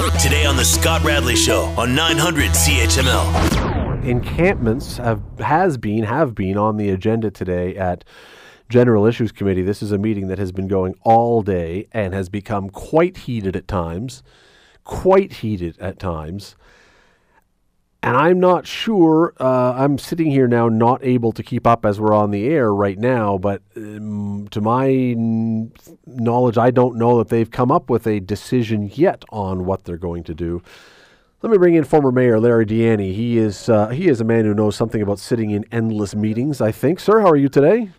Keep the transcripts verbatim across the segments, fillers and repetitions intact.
Today on the Scott Radley Show on nine hundred C H M L. Encampments have has been have been on the agenda today at General Issues Committee. This is a meeting that has been going all day and has become quite heated at times, quite heated at times. And I'm not sure, uh, I'm sitting here now not able to keep up as we're on the air right now, but um, to my n- knowledge, I don't know that they've come up with a decision yet on what they're going to do. Let me bring in former Mayor Larry Deanny. He is uh, he is a man who knows something about sitting in endless meetings, I think. Sir, how are you today?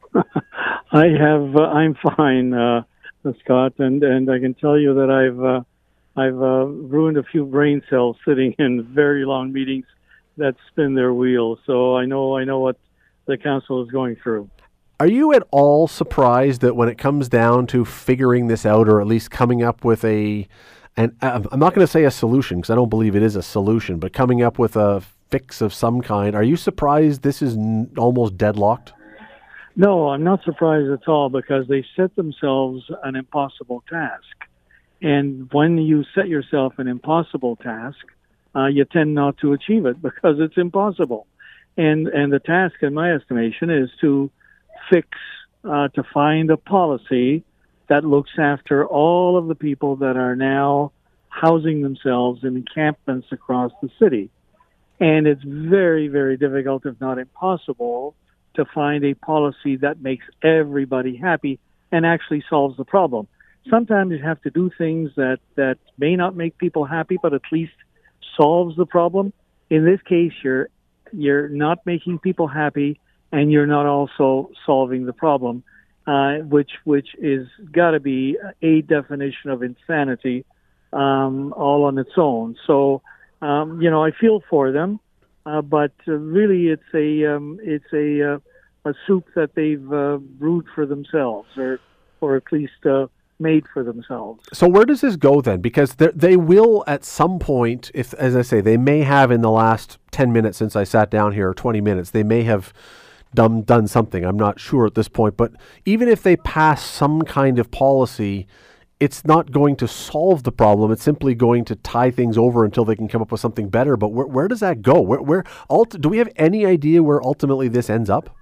I have, uh, I'm fine, uh, Scott, and, and I can tell you that I've uh, I've uh, ruined a few brain cells sitting in very long meetings that spin their wheels. So I know I know what the council is going through. Are you at all surprised that when it comes down to figuring this out, or at least coming up with a, and I'm not going to say a solution because I don't believe it is a solution, but coming up with a fix of some kind, are you surprised this is n- almost deadlocked? No, I'm not surprised at all because they set themselves an impossible task. And when you set yourself an impossible task, uh, you tend not to achieve it because it's impossible. And and the task, in my estimation, is to fix, uh, to find a policy that looks after all of the people that are now housing themselves in encampments across the city. And it's very, very difficult, if not impossible, to find a policy that makes everybody happy and actually solves the problem. Sometimes you have to do things that, that may not make people happy, but at least solves the problem. In this case, you're you're not making people happy, and you're not also solving the problem, uh, which which is got to be a definition of insanity, um, all on its own. So, um, you know, I feel for them, uh, but uh, really, it's a um, it's a uh, a soup that they've uh, brewed for themselves, or or at least. Uh, made for themselves. So where does this go then? Because they will at some point, if as I say, they may have in the last ten minutes since I sat down here, or twenty minutes, they may have done, done something. I'm not sure at this point. But even if they pass some kind of policy, it's not going to solve the problem. It's simply going to tie things over until they can come up with something better. But where, where does that go? Where, where ult- do we have any idea where ultimately this ends up?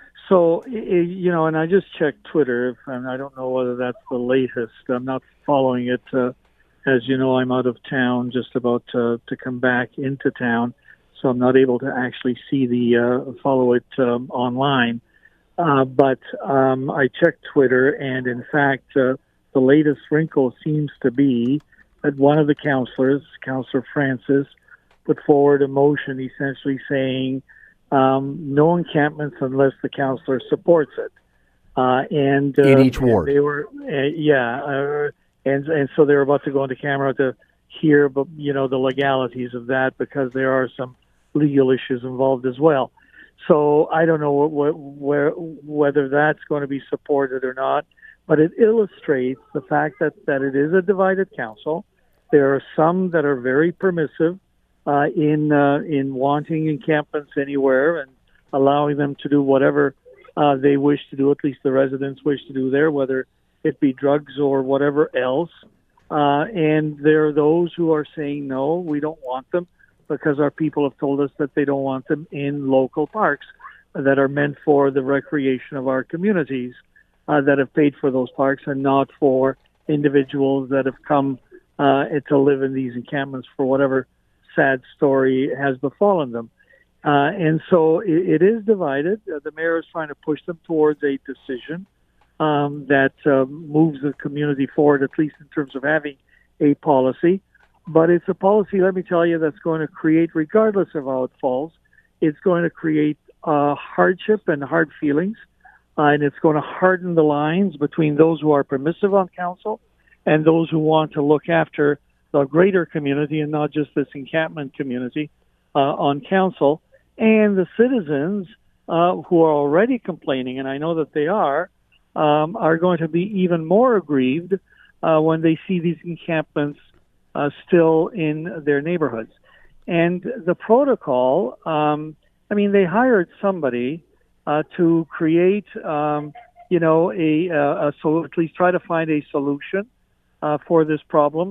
So, you know, and I just checked Twitter, and I don't know whether that's the latest. I'm not following it. Uh, as you know, I'm out of town, just about to, to come back into town, so I'm not able to actually see the uh, follow it um, online. Uh, but um, I checked Twitter, and in fact, uh, the latest wrinkle seems to be that one of the councillors, Councillor Francis, put forward a motion essentially saying, Um, no encampments unless the councillor supports it, uh, and uh, in each ward. They were, uh, yeah, uh, and and so they were about to go into camera to hear, but you know the legalities of that because there are some legal issues involved as well. So I don't know what, what, where whether that's going to be supported or not, but it illustrates the fact that that it is a divided council. There are some that are very permissive. Uh, in uh, in wanting encampments anywhere and allowing them to do whatever uh, they wish to do, at least the residents wish to do there, whether it be drugs or whatever else. Uh, and there are those who are saying, no, we don't want them because our people have told us that they don't want them in local parks that are meant for the recreation of our communities uh, that have paid for those parks and not for individuals that have come uh, to live in these encampments for whatever sad story has befallen them. Uh, and so it, it is divided. Uh, the mayor is trying to push them towards a decision um, that uh, moves the community forward, at least in terms of having a policy. But it's a policy, let me tell you, that's going to create, regardless of how it falls, it's going to create uh, hardship and hard feelings. Uh, and it's going to harden the lines between those who are permissive on council and those who want to look after the greater community and not just this encampment community uh, on council, and the citizens uh, who are already complaining, and I know that they are, um, are going to be even more aggrieved uh, when they see these encampments uh, still in their neighborhoods. And the protocol, um, I mean, they hired somebody uh, to create, um, you know, a, a, a so at least try to find a solution uh, for this problem.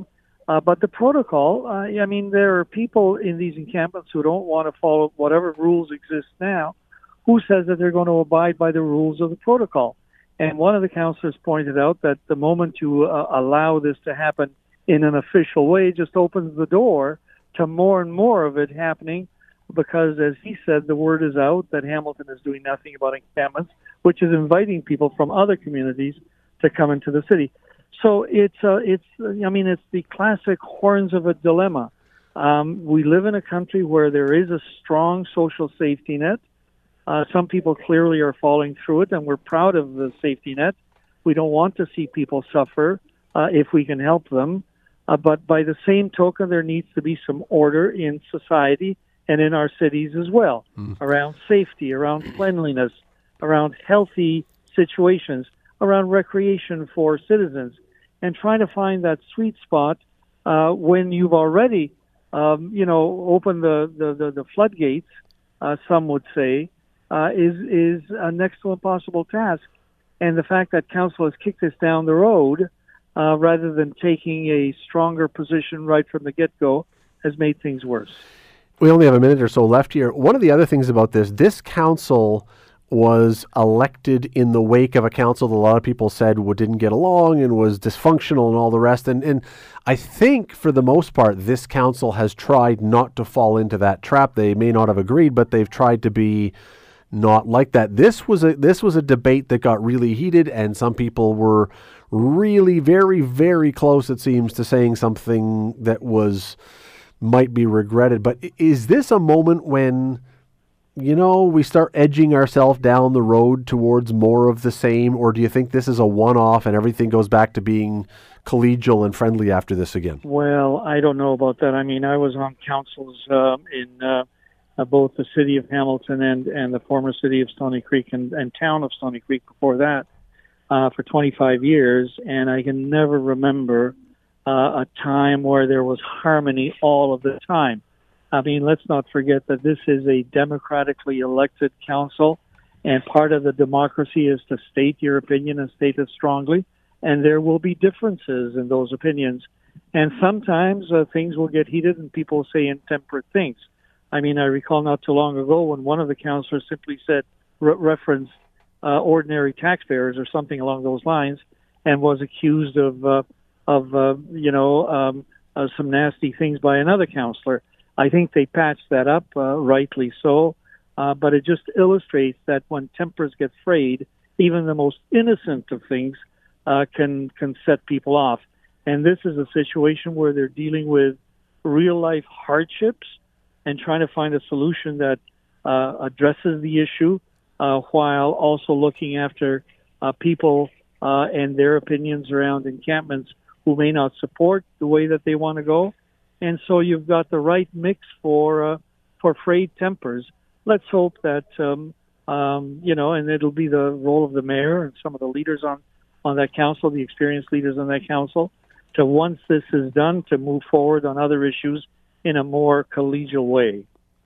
Uh, but the protocol, uh, I mean, there are people in these encampments who don't want to follow whatever rules exist now. Who says that they're going to abide by the rules of the protocol? And one of the councillors pointed out that the moment you uh, allow this to happen in an official way, just opens the door to more and more of it happening, because, as he said, the word is out that Hamilton is doing nothing about encampments, which is inviting people from other communities to come into the city. So it's, uh, it's, I mean, it's the classic horns of a dilemma. Um, we live in a country where there is a strong social safety net. Uh, some people clearly are falling through it, and we're proud of the safety net. We don't want to see people suffer uh, if we can help them. Uh, but by the same token, there needs to be some order in society and in our cities as well, mm. around safety, around cleanliness, around healthy situations, around recreation for citizens, and trying to find that sweet spot uh, when you've already, um, you know, opened the, the, the, the floodgates, uh, some would say, uh, is, is a next to impossible task. And the fact that council has kicked this down the road uh, rather than taking a stronger position right from the get-go has made things worse. We only have a minute or so left here. One of the other things about this, this council was elected in the wake of a council that a lot of people said didn't get along and was dysfunctional and all the rest. And, and I think for the most part, this council has tried not to fall into that trap. They may not have agreed, but they've tried to be not like that. This was a this was a debate that got really heated, and some people were really very, very close, it seems, to saying something that was might be regretted. But is this a moment when, you know, we start edging ourselves down the road towards more of the same, or do you think this is a one-off and everything goes back to being collegial and friendly after this again? Well, I don't know about that. I mean, I was on councils uh, in uh, uh, both the city of Hamilton and, and the former city of Stoney Creek and, and town of Stoney Creek before that uh, for twenty-five years, and I can never remember uh, a time where there was harmony all of the time. I mean, let's not forget that this is a democratically elected council, and part of the democracy is to state your opinion and state it strongly, and there will be differences in those opinions. And sometimes uh, things will get heated and people say intemperate things. I mean, I recall not too long ago when one of the councillors simply said, re- referenced uh, ordinary taxpayers or something along those lines, and was accused of, uh, of uh, you know, um, uh, some nasty things by another councillor. I think they patched that up, uh, rightly so, uh, but it just illustrates that when tempers get frayed, even the most innocent of things uh, can can set people off. And this is a situation where they're dealing with real-life hardships and trying to find a solution that uh, addresses the issue uh, while also looking after uh, people uh, and their opinions around encampments who may not support the way that they want to go. And so you've got the right mix for uh, for frayed tempers. Let's hope that, um, um, you know, and it'll be the role of the mayor and some of the leaders on, on that council, the experienced leaders on that council, to, once this is done, to move forward on other issues in a more collegial way.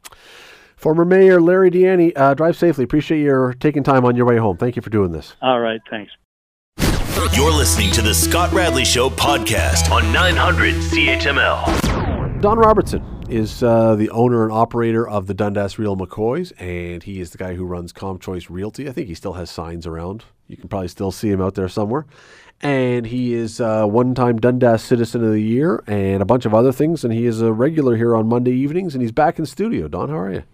Former Mayor Larry Di Ianni, uh, drive safely. Appreciate your taking time on your way home. Thank you for doing this. All right, thanks. You're listening to the Scott Radley Show podcast on nine hundred C H M L. Don Robertson is uh, the owner and operator of the Dundas Real McCoys, and he is the guy who runs ComChoice Realty. I think he still has signs around. You can probably still see him out there somewhere. And he is a one-time Dundas Citizen of the Year and a bunch of other things, and he is a regular here on Monday evenings, and he's back in studio. Don, how are you?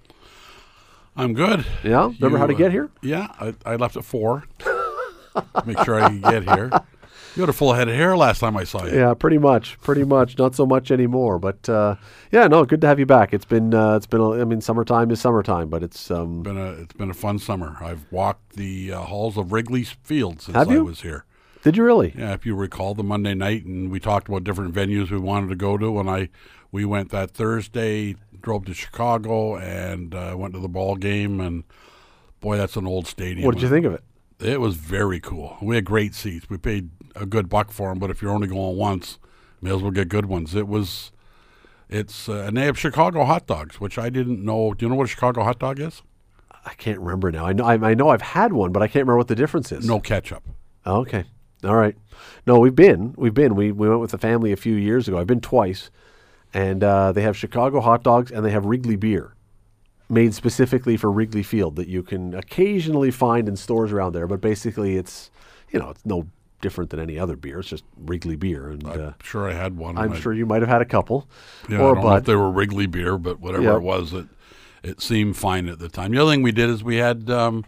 I'm good. Yeah? Remember You, how to uh, get here? Yeah, I, I left at four. Make sure I can get here. You had a full head of hair last time I saw you. Yeah, pretty much, pretty much. Not so much anymore, but uh, yeah, no, good to have you back. It's been, uh, it's been. A, I mean, summertime is summertime, but it's um, Been a, it's been a fun summer. I've walked the uh, halls of Wrigley Field since Have I you? was here. Did you really? Yeah, if you recall the Monday night, and we talked about different venues we wanted to go to, and I we went that Thursday, drove to Chicago, and uh, went to the ball game, and boy, that's an old stadium. What did you think of it? It was very cool. We had great seats. We paid a good buck for them, but if you're only going once, may as well get good ones. It was, it's, uh, and they have Chicago hot dogs, which I didn't know. Do you know what a Chicago hot dog is? I can't remember now. I know, I, I know I've had one, but I can't remember what the difference is. No ketchup. Oh, okay. All right. No, we've been. We've been. We we went with the family a few years ago. I've been twice. And uh, they have Chicago hot dogs and they have Wrigley beer made specifically for Wrigley Field that you can occasionally find in stores around there. But basically it's, you know, it's no different than any other beer. It's just Wrigley beer. And I'm uh, sure I had one. I'm I, sure you might have had a couple. Yeah, or I don't know but, if they were Wrigley beer, but whatever Yep. it was, it, it seemed fine at the time. The other thing we did is we had... Um,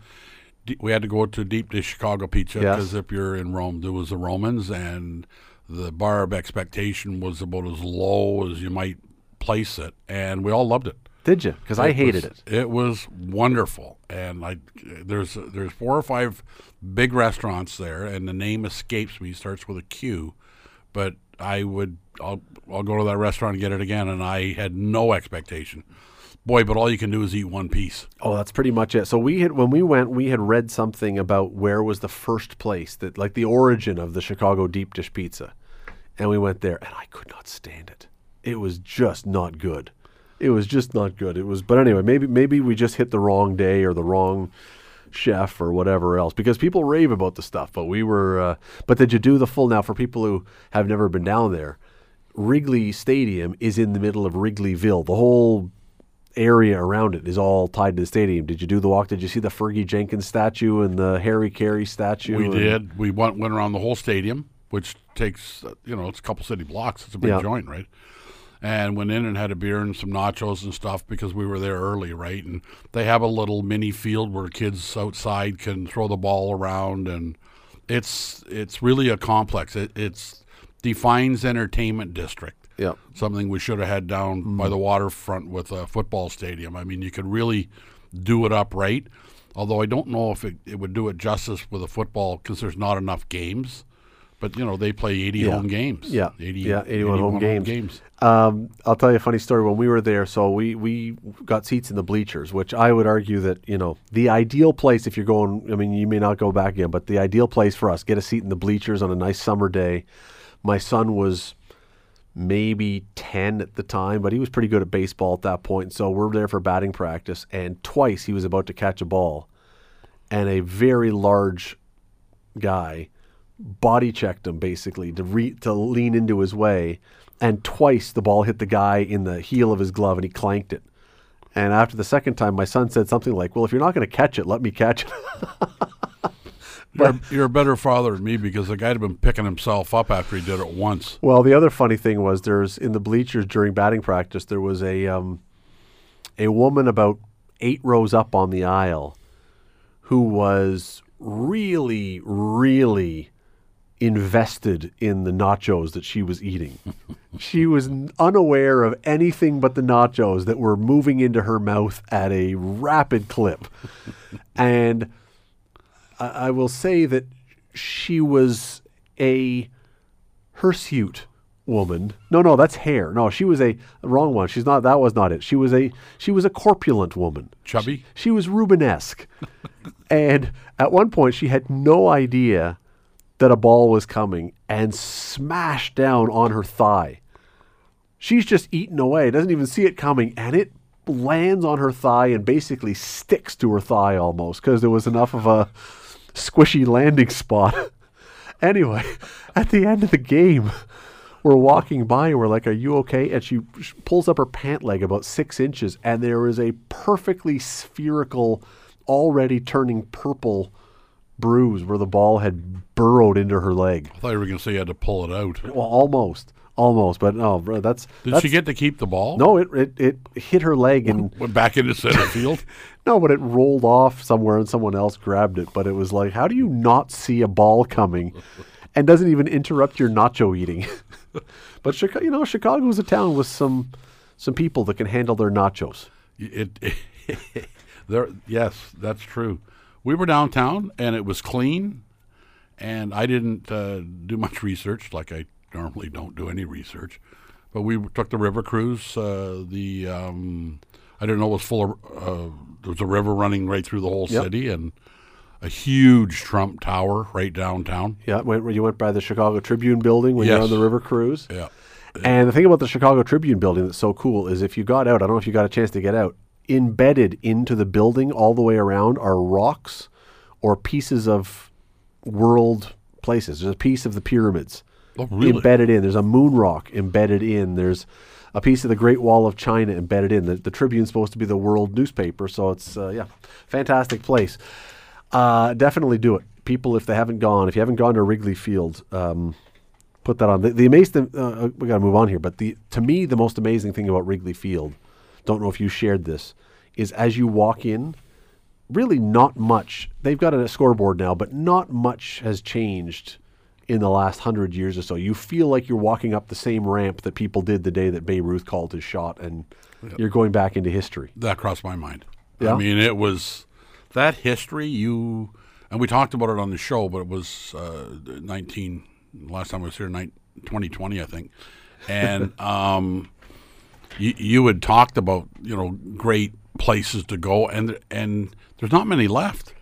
We had to go to deep dish Chicago pizza because Yes. if you're in Rome, there was the Romans, and the bar of expectation was about as low as you might place it, and we all loved it. Did you? Because I hated was, it. It was wonderful, and I there's there's four or five big restaurants there, and the name escapes me. Starts with a Q, but I would I'll I'll go to that restaurant and get it again, and I had no expectation. Boy, but all you can do is eat one piece. Oh, that's pretty much it. So we had when we went, we had read something about where was the first place that, like, the origin of the Chicago deep dish pizza, and we went there, and I could not stand it. It was just not good. It was just not good. It was, but anyway, maybe maybe we just hit the wrong day or the wrong chef or whatever else, because people rave about the stuff. But we were, uh, but did you do the full? Now, for people who have never been down there, Wrigley Stadium is in the middle of Wrigleyville. The whole area around it is all tied to the stadium. Did you do the walk? Did you see the Fergie Jenkins statue and the Harry Carey statue? We and, did. We went went around the whole stadium, which takes uh, you know it's a couple city blocks. It's a big Yeah. joint, right? And went in and had a beer and some nachos and stuff because we were there early, right? And they have a little mini field where kids outside can throw the ball around, and it's it's really a complex. It it's defines entertainment district. Yeah. Something we should have had down Mm-hmm. by the waterfront with a football stadium. I mean, you could really do it up right. Although I don't know if it, it would do it justice with a football because there's not enough games. But, you know, they play eighty Yeah. home games. Yeah. eighty, Yeah, eighty-one home games. games. Um, I'll tell you a funny story. When we were there, so we, we got seats in the bleachers, which I would argue that, you know, the ideal place if you're going, I mean, you may not go back again, but the ideal place for us, get a seat in the bleachers on a nice summer day. My son was maybe ten at the time, but he was pretty good at baseball at that point. So we're there for batting practice, and twice he was about to catch a ball, and a very large guy body checked him basically to re- to lean into his way, and twice the ball hit the guy in the heel of his glove and he clanked it. And after the second time, my son said something like, "Well, if you're not going to catch it, let me catch it." You're, you're a better father than me because the guy had been picking himself up after he did it once. Well, the other funny thing was there's in the bleachers during batting practice, there was a um, a woman about eight rows up on the aisle who was really, really invested in the nachos that she was eating. She was n- unaware of anything but the nachos that were moving into her mouth at a rapid clip. And I, I will say that she was a hirsute woman. No, no, that's hair. No, she was a wrong one. She's not. That was not it. She was a she was a corpulent woman. Chubby? She, she was Rubenesque, and at one point she had no idea that a ball was coming and smashed down on her thigh. She's just eating away, doesn't even see it coming, and it lands on her thigh and basically sticks to her thigh almost because there was enough of a squishy landing spot. Anyway, at the end of the game, we're walking by and we're like, "Are you okay?" And she sh- pulls up her pant leg about six inches, and there is a perfectly spherical, already turning purple bruise where the ball had burrowed into her leg. I thought you were going to say you had to pull it out. Well, almost, almost, but no, bro, that's. Did that's, she get to keep the ball? No, it, it it hit her leg and Went back into center field? no, but it rolled off somewhere and someone else grabbed it. But it was like, how do you not see a ball coming, and doesn't even interrupt your nacho eating? But Chicago, you know, Chicago is a town with some some people that can handle their nachos. It, it there, yes, that's true. We were downtown, and it was clean, and I didn't uh, do much research, like I normally don't do any research. But we took the river cruise. Uh, the um, I didn't know it was full of. Uh, there was a river running right through the whole Yep. city, and a huge Trump Tower right downtown. Yeah, went, you went by the Chicago Tribune building when you're Yes. on the river cruise. Yeah, And the thing about the Chicago Tribune building that's so cool is if you got out, I don't know if you got a chance to get out, embedded into the building all the way around are rocks or pieces of world places. There's a piece of the pyramids Oh, really? embedded in. There's a moon rock embedded in. There's a piece of the Great Wall of China embedded in. The, the Tribune's supposed to be the world newspaper, so it's, uh, yeah, fantastic place. Uh, definitely do it. People, if they haven't gone, if you haven't gone to Wrigley Field, um, put that on. The, the amazing, uh, we got to move on here, but the to me, the most amazing thing about Wrigley Field, don't know if you shared this, is as you walk in, really not much. They've got a scoreboard now, but not much has changed in the last hundred years or so. You feel like you're walking up the same ramp that people did the day that Babe Ruth called his shot, and yep. you're going back into history. That crossed my mind. Yeah? I mean, it was that history you, and we talked about it on the show, but it was uh, nineteen, last time I was here, twenty twenty, I think. And um, you, you had talked about, you know, great places to go, and and there's not many left.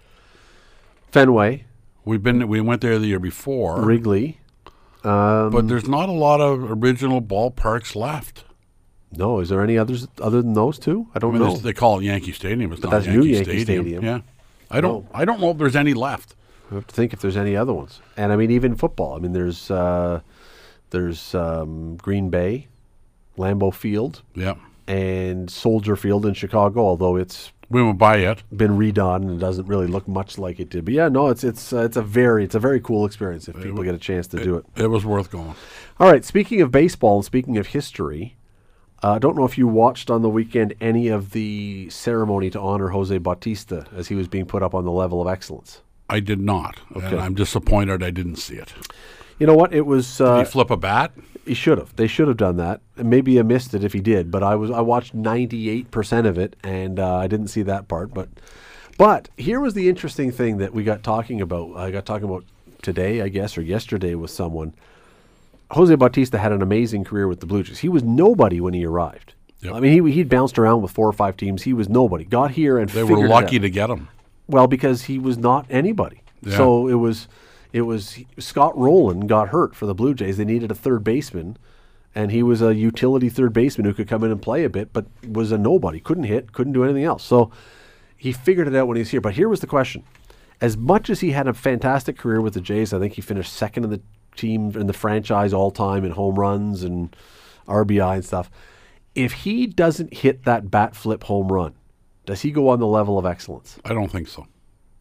Fenway. We've been we went there the year before. Wrigley. Um, but there's not a lot of original ballparks left. No, is there any others other than those two? I don't I mean, know. they call it Yankee Stadium. It's But not that's Yankee new Yankee Stadium. Stadium. Yeah, I don't. I don't know if there's any left. I have to think if there's any other ones. And I mean, even football. I mean, there's uh, there's um, Green Bay, Lambeau Field, Yeah, and Soldier Field in Chicago. Although it's we went by it. been redone and it doesn't really look much like it did. But yeah, no, it's it's uh, it's a very it's a very cool experience if people get a chance to do it. It was worth going. All right. Speaking of baseball and speaking of history, I uh, don't know if you watched on the weekend any of the ceremony to honor Jose Bautista as he was being put up on the level of excellence. I did not, Okay. and I'm disappointed I didn't see it. You know what? It was. Uh, Did he flip a bat? He should have. They should have done that. And maybe I missed it if he did, but I was I watched ninety-eight percent of it, and uh, I didn't see that part. But but here was the interesting thing that we got talking about. I got talking about today, I guess, or yesterday with someone. Jose Bautista had an amazing career with the Blue Jays. He was nobody when he arrived. Yep. I mean, he he'd bounced around with four or five teams. He was nobody. Got here and They figured were it lucky out. to get him. Well, because he was not anybody. Yeah. So it was, it was Scott Rowland got hurt for the Blue Jays. They needed a third baseman, and he was a utility third baseman who could come in and play a bit, but was a nobody. Couldn't hit, couldn't do anything else. So he figured it out when he was here. But here was the question: as much as he had a fantastic career with the Jays, I think he finished second in the team in the franchise all time in home runs and R B I and stuff. If he doesn't hit that bat flip home run, does he go on the level of excellence? I don't think so.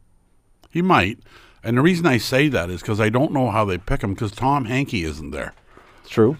He might. And the reason I say that is because I don't know how they pick him because Tom Hankey isn't there. It's true.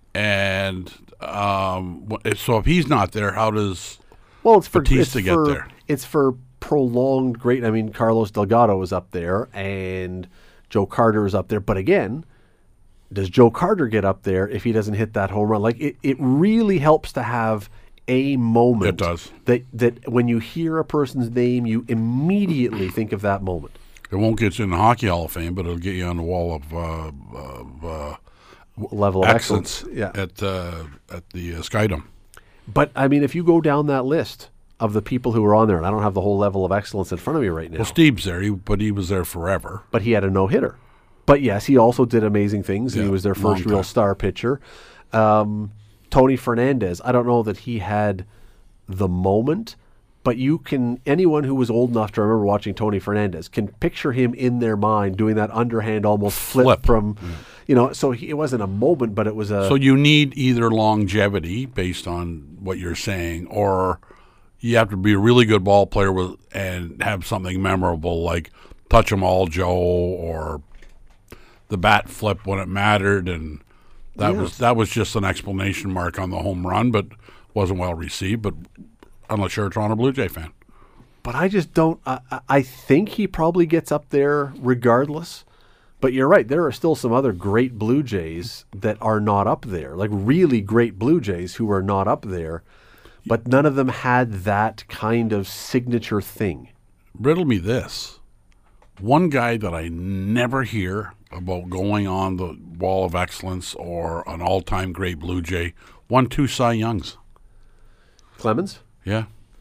And um, wh- so if he's not there, how does Well, it's for Batista it's get for, there? It's for prolonged great. I mean, Carlos Delgado was up there, and Joe Carter was up there. But again, does Joe Carter get up there if he doesn't hit that home run? Like it, it really helps to have a moment. It does. That that when you hear a person's name, you immediately think of that moment. It won't get you in the Hockey Hall of Fame, but it'll get you on the wall of, uh, of uh, Level of excellence, excellence. Yeah. at uh, at the uh, Skydome. But I mean, if you go down that list of the people who were on there, and I don't have the whole level of excellence in front of me right now. Well, Steve's there, he, but he was there forever. But he had a no-hitter. But yes, he also did amazing things. And Yeah, he was their long first real time. star pitcher. Um, Tony Fernandez, I don't know that he had the moment, but you can, anyone who was old enough to remember watching Tony Fernandez can picture him in their mind doing that underhand almost flip, Flip. from, you know, so he, it wasn't a moment, but it was a... So you need either longevity based on what you're saying, or you have to be a really good ball player with and have something memorable like touch 'em all Joe or the bat flip when it mattered, and that Yes. was that was just an explanation mark on the home run, but wasn't well received. But unless you're a Toronto Blue Jay fan, But I just don't. I, I- I think he probably gets up there regardless. But you're right. There are still some other great Blue Jays that are not up there, like really great Blue Jays who are not up there. But none of them had that kind of signature thing. riddle me this: one guy that I never hear about going on the wall of excellence or an all-time great Blue Jay won two Cy Youngs. Clemens. Yeah.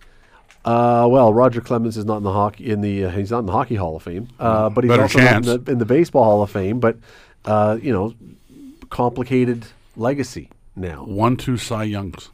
Uh, well, Roger Clemens is not in the hockey in the uh, he's not in the Hockey Hall of Fame, uh, but he's Better also chance. not in the, in the Baseball Hall of Fame. But uh, you know, complicated legacy now. One, two Cy Youngs.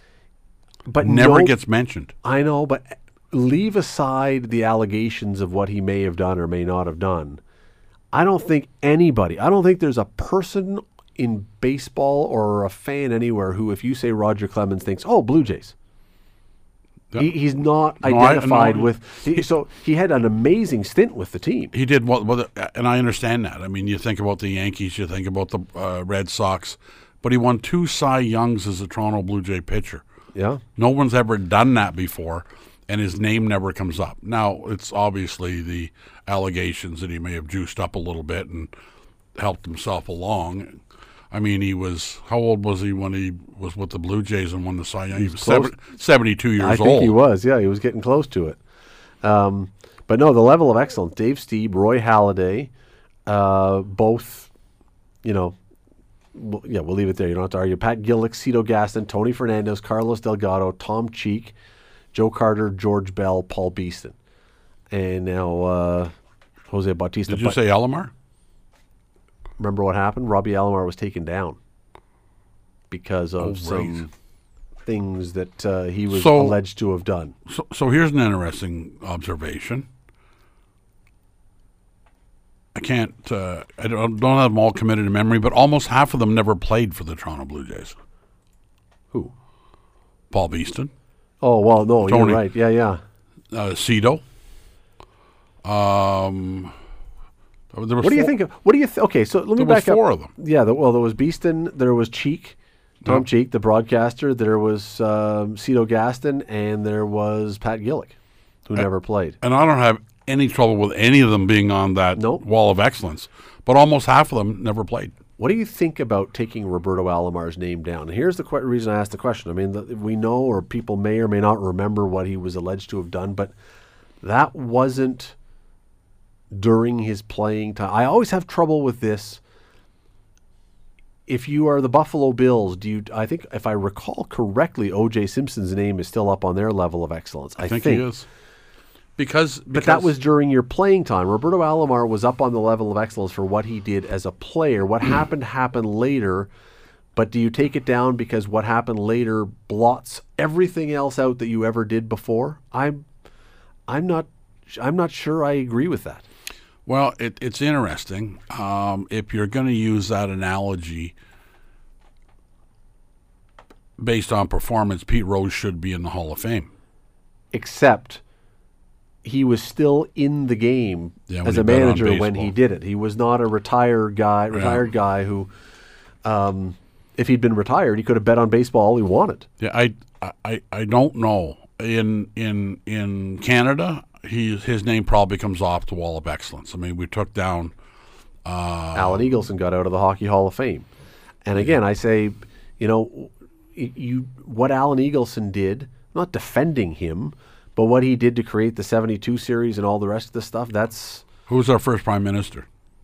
But Never no- gets mentioned. I know, but leave aside the allegations of what he may have done or may not have done. I don't think anybody, I don't think there's a person in baseball or a fan anywhere who, if you say Roger Clemens, thinks, oh, Blue Jays. Yeah. He, he's not No, I- identified no. with. He, so he had an amazing stint with the team. He did well, well, and I understand that. I mean, you think about the Yankees, you think about the uh, Red Sox, but he won two Cy Youngs as a Toronto Blue Jay pitcher. Yeah. No one's ever done that before, and his name never comes up. Now, it's obviously the allegations that he may have juiced up a little bit and helped himself along. I mean, he was, how old was he when he was with the Blue Jays and won the Cy Young? He was close. seven, seventy-two years I think old. he was. Yeah, he was getting close to it. Um, but no, the level of excellence. Dave Stieb, Roy Halladay, uh, both, you know, w- yeah, we'll leave it there. You don't have to argue. Pat Gillick, Cito Gaston, Tony Fernandez, Carlos Delgado, Tom Cheek, Joe Carter, George Bell, Paul Beeston. And now uh, Jose Bautista. Did you But say Alomar? remember what happened? Robbie Alomar was taken down because of Oh, right. some things that uh, he was So- alleged to have done. So, so here's an interesting observation. I can't, uh, I don't, don't have them all committed to memory, but almost half of them never played for the Toronto Blue Jays. Who? Paul Beeston, Oh, well, no, Tony. you're right. Yeah, yeah. uh, Cito. Um, there was What do you four- think of, what do you, th- okay, so let me There was back four up. of them. Yeah, the, well, there was Beeston, there was Cheek, Tom Yeah. Cheek, the broadcaster, there was um, Cito Gaston, and there was Pat Gillick, who Uh, never played. And I don't have any trouble with any of them being on that Nope. wall of excellence, but almost half of them never played. What do you think about taking Roberto Alomar's name down? Here's the que- reason I asked the question. I mean, the, we know, or people may or may not remember what he was alleged to have done, but that wasn't during his playing time. I always have trouble with this. If you are the Buffalo Bills, do you? I think, if I recall correctly, O J Simpson's name is still up on their level of excellence. I, I think, he is. Because, But that was during your playing time. Roberto Alomar was up on the level of excellence for what he did as a player. What happened happened later, but do you take it down because what happened later blots everything else out that you ever did before? I'm, I'm not, I'm not sure I agree with that. Well, it, it's interesting. Um, if you're going to use that analogy based on performance, Pete Rose should be in the Hall of Fame. Except he was still in the game Yeah, when as he a bet on manager when baseball. he did it. He was not a retired guy, retired guy who, um, if he'd been retired, he could have bet on baseball all he wanted. Yeah, I, I, I don't know. In in in Canada, he his name probably comes off the wall of excellence. I mean, we took down. Uh, Alan Eagleson got out of the Hockey Hall of Fame. And again, I say, you know, y- you what Alan Eagleson did, I'm not defending him, but what he did to create the seventy-two series and all the rest of the stuff, that's... Who was our first prime minister?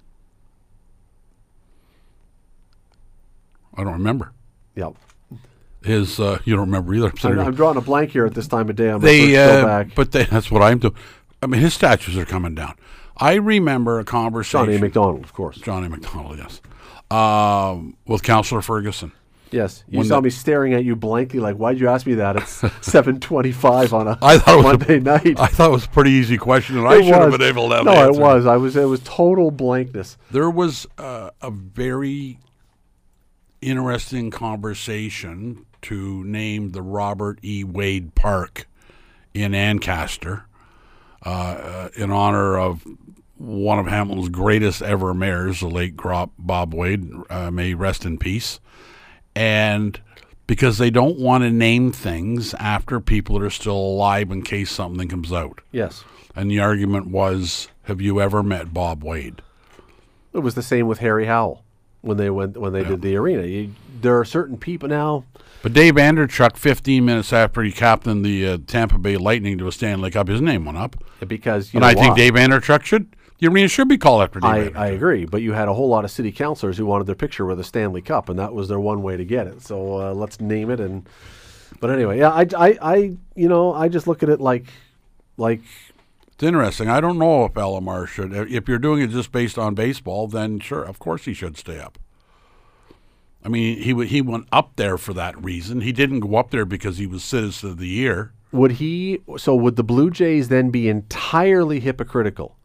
I don't remember. Yeah. His, uh, you don't remember either. I'm, I'm drawing a blank here at this time of day. I'm They, going to go uh, back. but they, that's what I'm doing. I mean, his statues are coming down. I remember a conversation. Johnny McDonald, of course. Johnny McDonald, yes. Um, with Councillor Ferguson. Yes. You When saw the- me staring at you blankly like, why'd you ask me that? It's seven twenty-five on a I thought it was Monday a, night. I thought it was a pretty easy question, and I It should have was. been able to have No, the it answer. was. I was. It was total blankness. There was uh, a very interesting conversation to name the Robert E. Wade Park in Ancaster uh, uh, in honor of one of Hamilton's greatest ever mayors, the late Gro- Bob Wade, uh, may he rest in peace. And because they don't want to name things after people that are still alive in case something comes out. Yes. And the argument was, have you ever met Bob Wade? It was the same with Harry Howell when they went when they Yeah. did the arena. You, there are certain people now. But Dave Anderchuk, fifteen minutes after he captained the uh, Tampa Bay Lightning to a Stanley Cup, his name went up. Because you And know I think why? Dave Anderchuk should, the arena should be called after Dave I, Anderchuk. I agree, but you had a whole lot of city councilors who wanted their picture with a Stanley Cup, and that was their one way to get it. So uh, let's name it. And but anyway, yeah, I, I, I, you know, I just look at it like, like It's interesting. I don't know if Alomar should. If you're doing it just based on baseball, then sure, of course he should stay up. I mean, he w- he went up there for that reason. He didn't go up there because he was Citizen of the Year. would he? So would the Blue Jays then be entirely hypocritical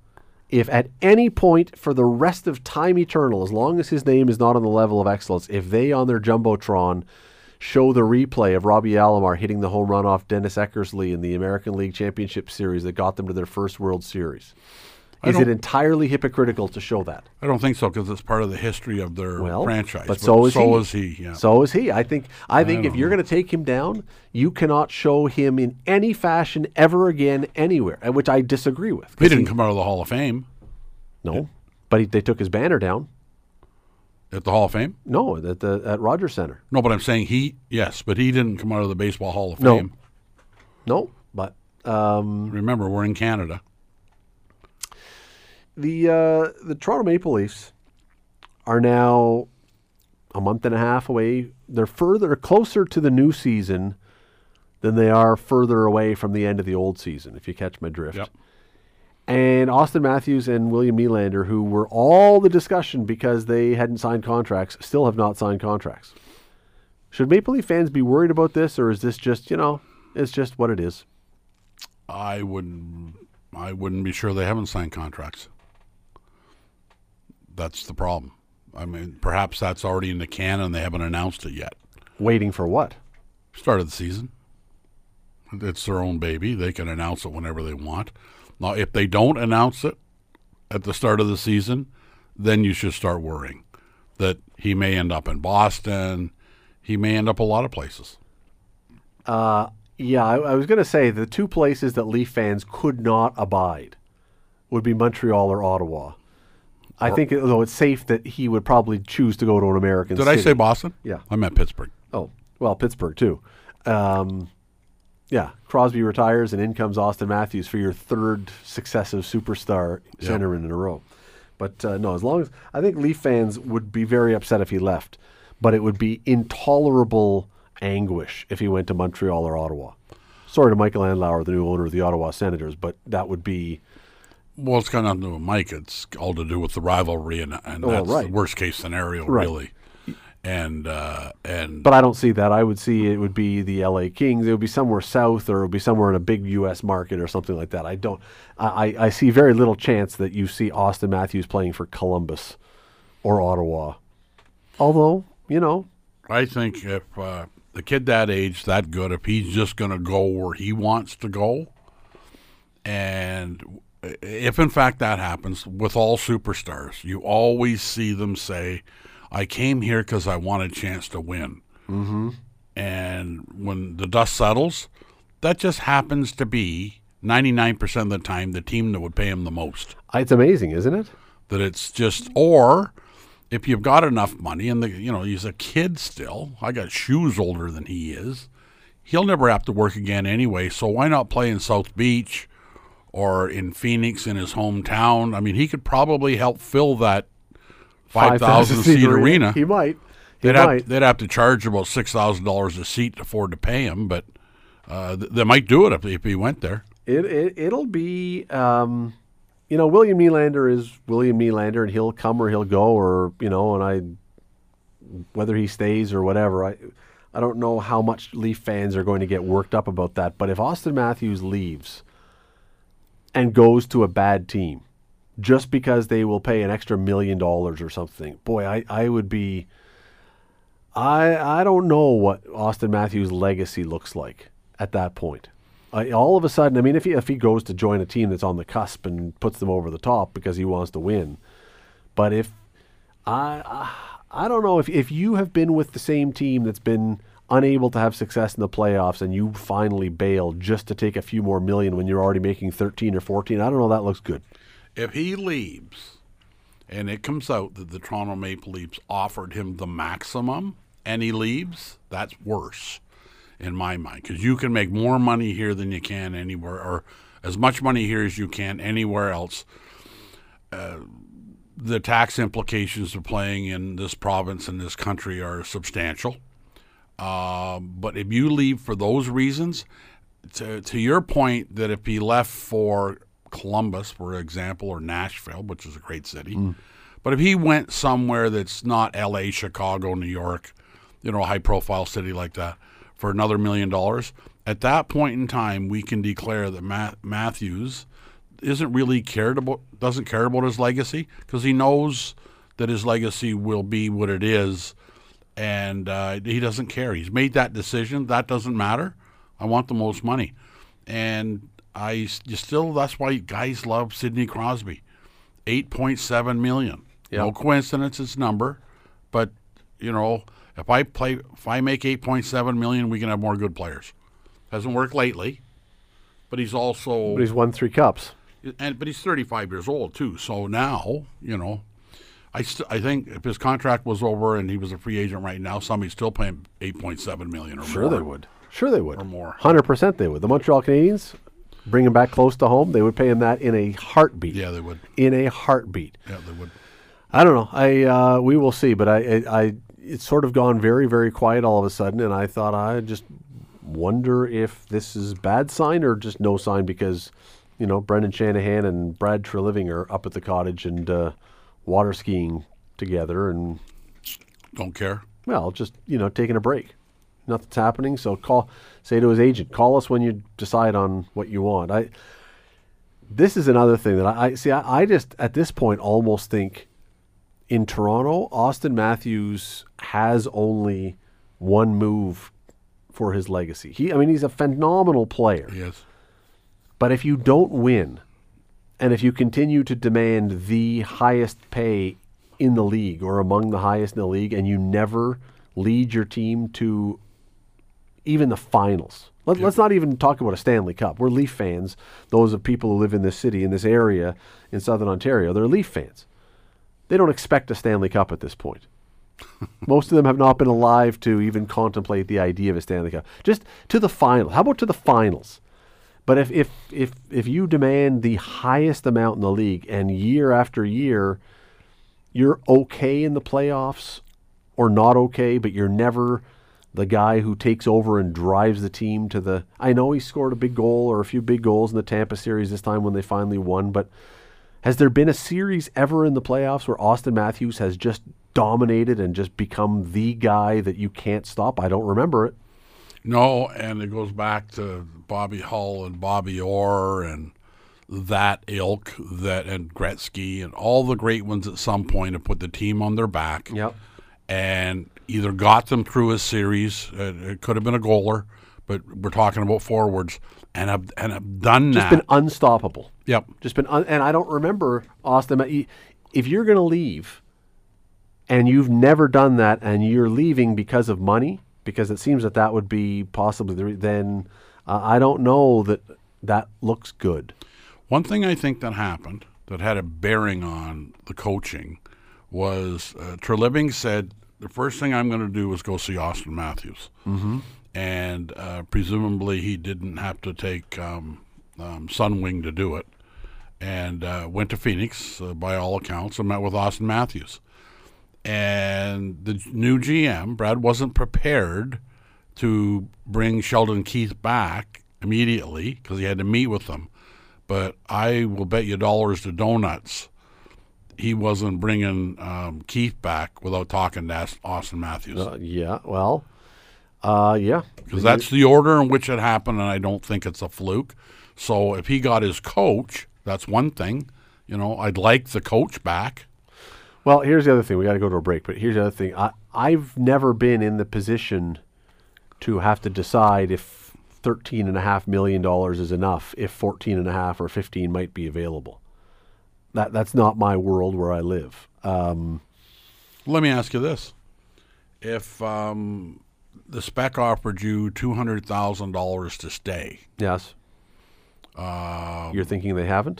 if at any point for the rest of time eternal, as long as his name is not on the level of excellence, if they on their Jumbotron show the replay of Robbie Alomar hitting the home run off Dennis Eckersley in the American League Championship Series that got them to their first World Series, is it entirely hypocritical to show that? I don't think so, because it's part of the history of their well, franchise. But, but so is so he. is he. Yeah. So is he. I think. I think I if you're going to take him down, you cannot show him in any fashion ever again anywhere, which I disagree with. He didn't he, come out of the Hall of Fame. No, yeah. but he, they took his banner down. At the Hall of Fame? No, at the at Rogers Center. No, but I'm saying he, yes, but he didn't come out of the Baseball Hall of no. Fame. No, but um, remember, we're in Canada. The uh, the Toronto Maple Leafs are now a month and a half away. They're further closer to the new season than they are further away from the end of the old season, if you catch my drift. Yep. And Austin Matthews and William Nylander, who were all the discussion because they hadn't signed contracts, still have not signed contracts. Should Maple Leaf fans be worried about this, or is this just, you know, it's just what it is? I wouldn't, I wouldn't be sure they haven't signed contracts. That's the problem. I mean, perhaps that's already in the can and they haven't announced it yet. Waiting for what? Start of the season. It's their own baby. They can announce it whenever they want. Now, if they don't announce it at the start of the season, then you should start worrying that he may end up in Boston. He may end up a lot of places. Uh, yeah, I, I was going to say the two places that Leaf fans could not abide would be Montreal or Ottawa. I think, though, it's safe that he would probably choose to go to an American Did city. I say Boston? Yeah. I meant Pittsburgh. Oh, well, Pittsburgh, too. Um, yeah, Crosby retires, and in comes Austin Matthews for your third successive superstar Yep. centerman in a row. But, uh, no, as long as – I think Leaf fans would be very upset if he left, but it would be intolerable anguish if he went to Montreal or Ottawa. Sorry to Michael Andlauer, the new owner of the Ottawa Senators, but that would be – Well, it's got nothing to do with Mike. It's all to do with the rivalry, and, and Oh, that's right. the worst case scenario, Right. really. And uh, and But I don't see that. I would see it would be the L A Kings. It would be somewhere south, or it would be somewhere in a big U S market or something like that. I don't. I, I see very little chance that you see Austin Matthews playing for Columbus or Ottawa. Although, you know, I think if uh, the kid that age, that good, if he's just going to go where he wants to go, and if in fact that happens with all superstars, you always see them say, I came here because I want a chance to win. Mm-hmm. And when the dust settles, that just happens to be ninety-nine percent of the time the team that would pay him the most. it's amazing, isn't it? That it's just, or if you've got enough money and the, you know, he's a kid still, I got shoes older than he is, he'll never have to work again anyway, so why not play in South Beach or in Phoenix in his hometown? I mean, he could probably help fill that five thousand seat arena. He might. He They'd might. have, they'd have to charge about six thousand dollars a seat to afford to pay him, but uh, th- they might do it if, if he went there. It, it, it'll be, um, you know, William Nylander is William Nylander, and he'll come or he'll go, or, you know, and I, whether he stays or whatever, I, I don't know how much Leaf fans are going to get worked up about that. But if Austin Matthews leaves and goes to a bad team, just because they will pay an extra million dollars or something, boy, I, I would be, I I don't know what Austin Matthews' legacy looks like at that point. I, all of a sudden, I mean, if he if he goes to join a team that's on the cusp and puts them over the top because he wants to win, but if I I, I don't know if if you have been with the same team that's been unable to have success in the playoffs and you finally bail just to take a few more million when you're already making thirteen or fourteen, I don't know, that looks good. If he leaves and it comes out that the Toronto Maple Leafs offered him the maximum and he leaves, that's worse in my mind, because you can make more money here than you can anywhere, or as much money here as you can anywhere else. Uh, the tax implications of playing in this province and this country are substantial. Uh, but if you leave for those reasons, to, to your point that if he left for Columbus, for example, or Nashville, which is a great city, mm. but if he went somewhere that's not L A, Chicago, New York, you know, a high-profile city like that, for another million dollars, at that point in time, we can declare that Ma- Matthews, isn't really cared about, doesn't care about his legacy because he knows that his legacy will be what it is, and uh, he doesn't care. He's made that decision. That doesn't matter. I want the most money, and I you still. That's why guys love Sidney Crosby, eight point seven million. Yep. No coincidence, it's number, but you know, if I play, if I make eight point seven million, we can have more good players. Hasn't worked lately, but he's also. But he's won three cups. And but he's thirty-five years old too. So now, you know, I st- I think if his contract was over and he was a free agent right now, somebody's still paying eight point seven million or Sure more. they would. Sure they would. Or more. one hundred percent they would. The Montreal Canadiens, bring him back close to home, they would pay him that in a heartbeat. Yeah, they would. In a heartbeat. Yeah, they would. I don't know. I uh, we will see, but I, I, I it's sort of gone very, very quiet all of a sudden, and I thought I just wonder if this is bad sign or just no sign because, you know, Brendan Shanahan and Brad Treliving are up at the cottage and uh, water skiing together and Don't care. well, just, you know, taking a break. Nothing's happening, so call say to his agent, call us when you decide on what you want. I this is another thing that I, I see I, I just at this point almost think in Toronto, Austin Matthews has only one move for his legacy. He I mean he's a phenomenal player. Yes. But if you don't win, and if you continue to demand the highest pay in the league or among the highest in the league, and you never lead your team to even the finals. Let, Yep. Let's not even talk about a Stanley Cup. We're Leaf fans. Those of people who live in this city, in this area, in Southern Ontario, they're Leaf fans. They don't expect a Stanley Cup at this point. Most of them have not been alive to even contemplate the idea of a Stanley Cup. Just to the final. How about to the finals? But if, if if if you demand the highest amount in the league and year after year you're okay in the playoffs or not okay, but you're never the guy who takes over and drives the team to the I know he scored a big goal or a few big goals in the Tampa series this time when they finally won, but has there been a series ever in the playoffs where Austin Matthews has just dominated and just become the guy that you can't stop? I don't remember it. No, and it goes back to Bobby Hull and Bobby Orr and that ilk that and Gretzky and all the great ones at some point have put the team on their back. Yep. And either got them through a series. Uh, it could have been a goaler, but we're talking about forwards, and have and have done Just that. been unstoppable. Yep. Just been, un- and I don't remember Austin. If you're going to leave, and you've never done that, and you're leaving because of money, because it seems that that would be possibly the re- then uh, I don't know that that looks good. One thing I think that happened that had a bearing on the coaching was uh, Treliving said, the first thing I'm going to do is go see Austin Matthews. Mm-hmm. And uh, presumably he didn't have to take um, um, Sunwing to do it. And uh, went to Phoenix, uh, by all accounts, and met with Austin Matthews. And the new G M, Brad, wasn't prepared to bring Sheldon Keefe back immediately because he had to meet with them. But I will bet you dollars to donuts he wasn't bringing um, Keefe back without talking to Austin Matthews. Uh, yeah, well, uh, yeah. Because that's the order in which it happened, and I don't think it's a fluke. So if he got his coach, that's one thing. You know, I'd like the coach back. Well, here's the other thing. We got to go to a break, but here's the other thing. I, I've never been in the position to have to decide if thirteen point five million dollars is enough, if fourteen point five or fifteen might be available. That That's not my world where I live. Um, Let me ask you this. If um, the spec offered you two hundred thousand dollars to stay. yes. Um, You're thinking they haven't?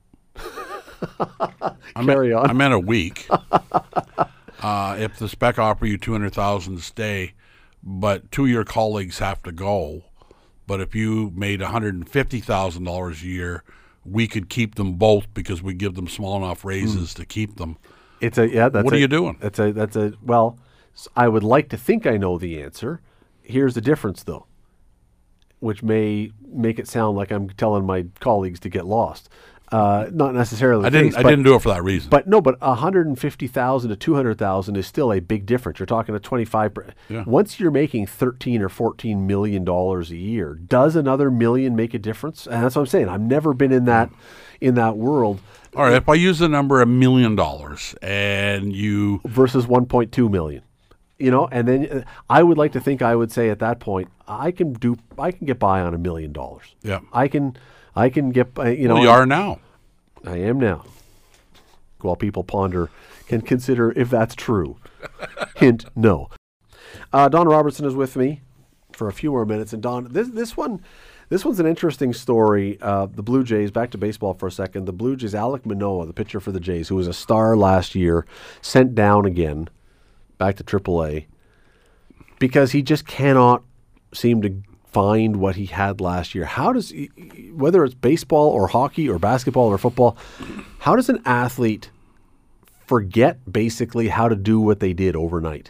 I Carry meant, on. I meant a week. uh, if the spec offer you two hundred thousand dollars to stay, but two of your colleagues have to go, but if you made one hundred fifty thousand dollars a year, we could keep them both because we give them small enough raises mm. to keep them. It's a yeah. That's what a, are you doing? That's a that's a well. I would like to think I know the answer. Here's the difference, though, which may make it sound like I'm telling my colleagues to get lost. Uh, not necessarily. I the didn't. case, I but, didn't do it for that reason. But no, but one hundred fifty thousand to two hundred thousand is still a big difference. You're talking a twenty-five. Yeah. Once you're making thirteen or fourteen million dollars a year, does another million make a difference? And that's what I'm saying. I've never been in that in that world. All right, if I use the number a million dollars and you versus one point two million. You know, and then uh, I would like to think I would say at that point I can do I can get by on a million dollars. Yeah. I can I can get uh, you know well, you are now. I am now. While people ponder can consider if that's true. Hint, no. Uh, Don Robertson is with me for a few more minutes, and Don, this this one this one's an interesting story. Uh, the Blue Jays, back to baseball for a second. The Blue Jays, Alek Manoah, the pitcher for the Jays, who was a star last year, sent down again. Back to triple A, because he just cannot seem to find what he had last year. How does, he, whether it's baseball or hockey or basketball or football, how does an athlete forget basically how to do what they did overnight?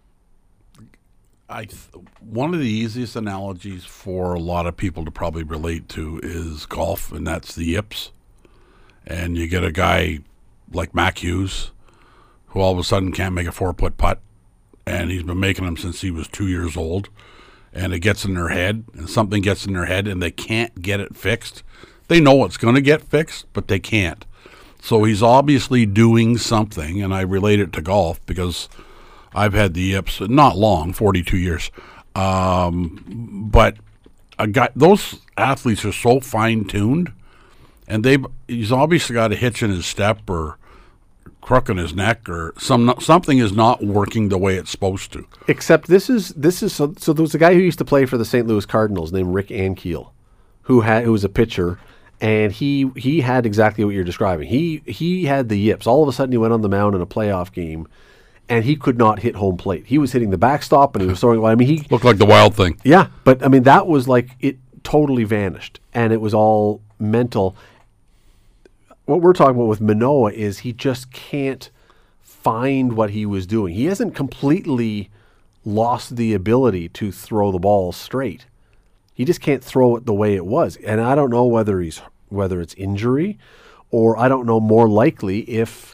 I th- one of the easiest analogies for a lot of people to probably relate to is golf, and that's the yips. And you get a guy like Mac Hughes, who all of a sudden can't make a four-foot putt, and he's been making them since he was two years old, and it gets in their head, and something gets in their head, and they can't get it fixed. They know it's going to get fixed, but they can't. So he's obviously doing something, and I relate it to golf because I've had the yips, not long, forty-two years, um, but a guy, those athletes are so fine-tuned, and they he's obviously got a hitch in his step or crook in his neck, or some something is not working the way it's supposed to. Except this is this is so, so there was a guy who used to play for the Saint Louis Cardinals named Rick Ankiel, who had who was a pitcher, and he he had exactly what you're describing. He he had the yips. All of a sudden, he went on the mound in a playoff game, and he could not hit home plate. He was hitting the backstop, and he was throwing. I mean, he looked like the Wild Thing. Yeah, but I mean, that was like it totally vanished, and it was all mental. What we're talking about with Manoah is he just can't find what he was doing. He hasn't completely lost the ability to throw the ball straight. He just can't throw it the way it was. And I don't know whether he's whether it's injury, or I don't know, more likely if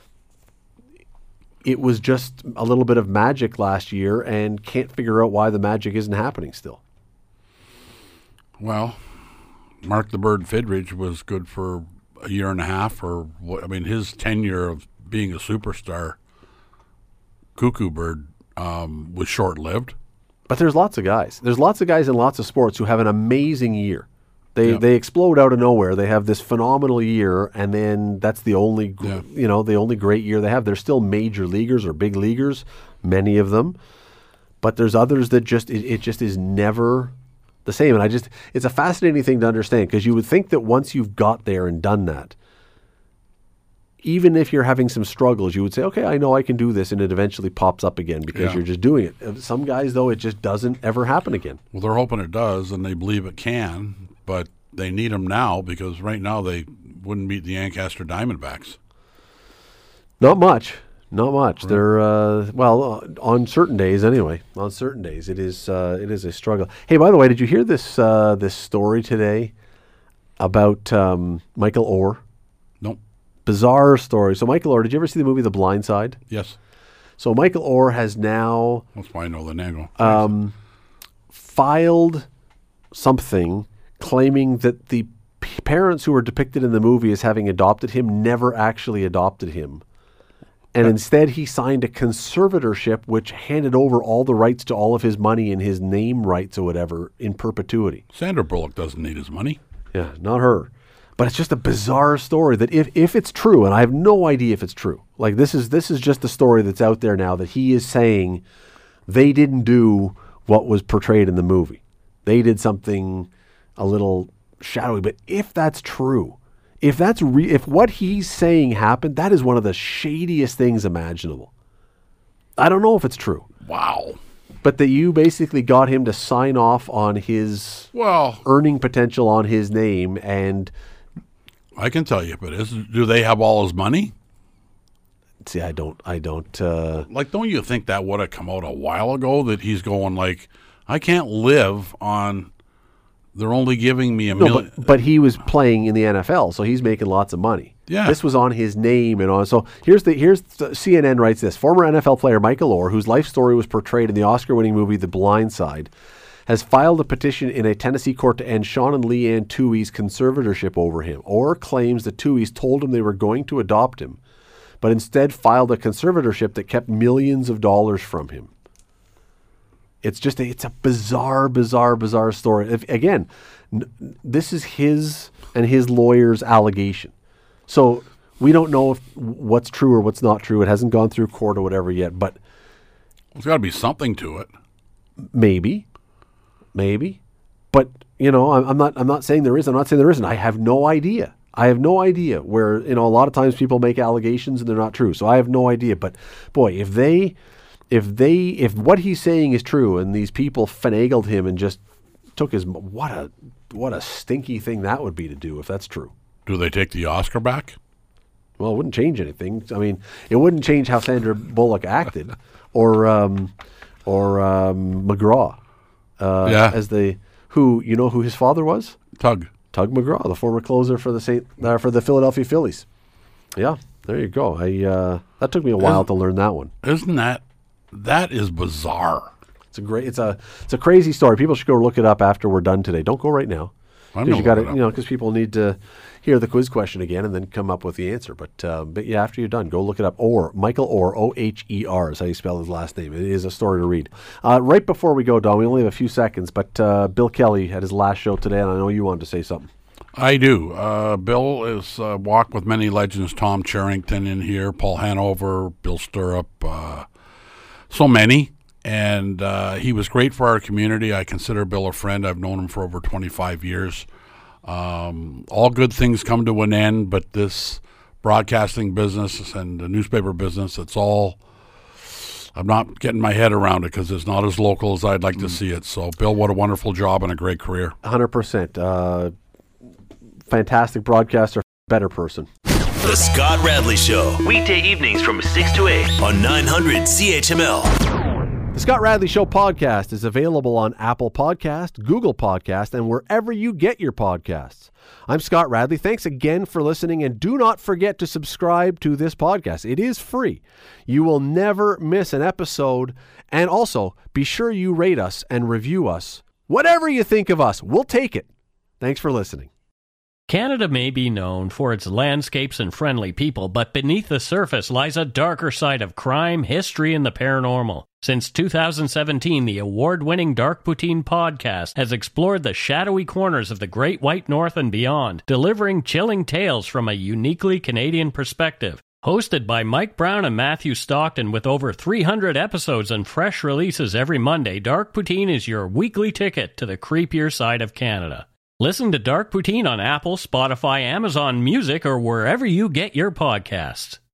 it was just a little bit of magic last year and can't figure out why the magic isn't happening still. Well, Mark the Bird Fidrych was good for a year and a half, or what? I mean, his tenure of being a superstar, Cuckoo Bird, um, was short-lived. But there's lots of guys. There's lots of guys in lots of sports who have an amazing year. They Yep. they explode out of nowhere. They have this phenomenal year, and then that's the only gr- Yeah. you know the only great year they have. They're still major leaguers or big leaguers, many of them. But there's others that just it, it just is never the same. And I just it's a fascinating thing to understand, because you would think that once you've got there and done that, even if you're having some struggles, you would say, okay, I know I can do this, and it eventually pops up again because Yeah. you're just doing it. Uh, Some guys, though, it just doesn't ever happen again. Well, they're hoping it does, and they believe it can, but they need them now because right now they wouldn't beat the Ancaster Diamondbacks. Not much. Not much. They're uh, well uh, on certain days anyway. On certain days, it is uh, it is a struggle. Hey, by the way, did you hear this uh, this story today about um, Michael Orr? Nope. Bizarre story. So Michael Orr, did you ever see the movie The Blind Side? Yes. So Michael Orr has now That's why I know the name. um, filed something claiming that the p- parents who were depicted in the movie as having adopted him never actually adopted him. And instead, he signed a conservatorship which handed over all the rights to all of his money and his name rights or whatever in perpetuity. Sandra Bullock doesn't need his money. Yeah, not her. But it's just a bizarre story that if, if it's true, and I have no idea if it's true, like this is this is just a story that's out there now that he is saying they didn't do what was portrayed in the movie. They did something a little shadowy. But if that's true, if that's re- if what he's saying happened, that is one of the shadiest things imaginable. I don't know if it's true, Wow. but that you basically got him to sign off on his Well, earning potential on his name, and I can tell you, but is, do they have all his money? see, I don't, I don't. Uh, Like, don't you think that would have come out a while ago that he's going like, I can't live on They're only giving me a No, million. but, but he was playing in the N F L, so he's making lots of money. Yeah. This was on his name and on. So here's the here's the, C N N writes this: former N F L player Michael Orr, whose life story was portrayed in the Oscar-winning movie The Blind Side, has filed a petition in a Tennessee court to end Sean and Leanne Tuohy's conservatorship over him. Orr claims the Tuohys told him they were going to adopt him, but instead filed a conservatorship that kept millions of dollars from him. It's just a, it's a bizarre, bizarre, bizarre story. If, again, n- this is his and his lawyer's allegation. So we don't know if what's true or what's not true. It hasn't gone through court or whatever yet, but There's got to be something to it. maybe, maybe. But you know, I'm, I'm not. I'm not saying there is. I'm not saying there isn't. I have no idea. I have no idea. Where you know, a lot of times people make allegations and they're not true. So I have no idea. But boy, if they. If they, if what he's saying is true, and these people finagled him and just took his, what a, what a stinky thing that would be to do if that's true. Do they take the Oscar back? Well, it wouldn't change anything. I mean, it wouldn't change how Sandra Bullock acted, or um, or um, McGraw, uh, Yeah. as the who you know who his father was, Tug. Tug McGraw, the former closer for the Saint uh, for the Philadelphia Phillies. Yeah, there you go. I uh, that took me a while Isn't- to learn that one. Isn't that, that is bizarre. It's a great. It's a. It's a crazy story. People should go look it up after we're done today. Don't go right now, I'm because gonna you got to. look it up. You know, because people need to hear the quiz question again and then come up with the answer. But uh, but yeah, after you're done, go look it up. Or Michael Orr, O H E R is how you spell his last name. It is a story to read. Uh, right before we go, Don, we only have a few seconds. But uh, Bill Kelly had his last show today, and I know you wanted to say something. I do. Uh, Bill is uh, walked with many legends. Tom Charrington in here, Paul Hanover, Bill Stirrup, uh, so many. And uh, he was great for our community. I consider Bill a friend. I've known him for over twenty-five years. Um, all good things come to an end, but this broadcasting business and the newspaper business, it's all, I'm not getting my head around it because it's not as local as I'd like to see it. So, Bill, what a wonderful job and a great career. one hundred percent. Uh, fantastic broadcaster, better person. The Scott Radley Show. Weekday evenings from six to eight on nine hundred C H M L. The Scott Radley Show podcast is available on Apple Podcast, Google Podcast, and wherever you get your podcasts. I'm Scott Radley. Thanks again for listening, and do not forget to subscribe to this podcast. It is free. You will never miss an episode, and also be sure you rate us and review us. Whatever you think of us, we'll take it. Thanks for listening. Canada may be known for its landscapes and friendly people, but beneath the surface lies a darker side of crime, history, and the paranormal. Since two thousand seventeen, the award-winning Dark Poutine podcast has explored the shadowy corners of the Great White North and beyond, delivering chilling tales from a uniquely Canadian perspective. Hosted by Mike Brown and Matthew Stockton with over three hundred episodes and fresh releases every Monday, Dark Poutine is your weekly ticket to the creepier side of Canada. Listen to Dark Poutine on Apple, Spotify, Amazon Music, or wherever you get your podcasts.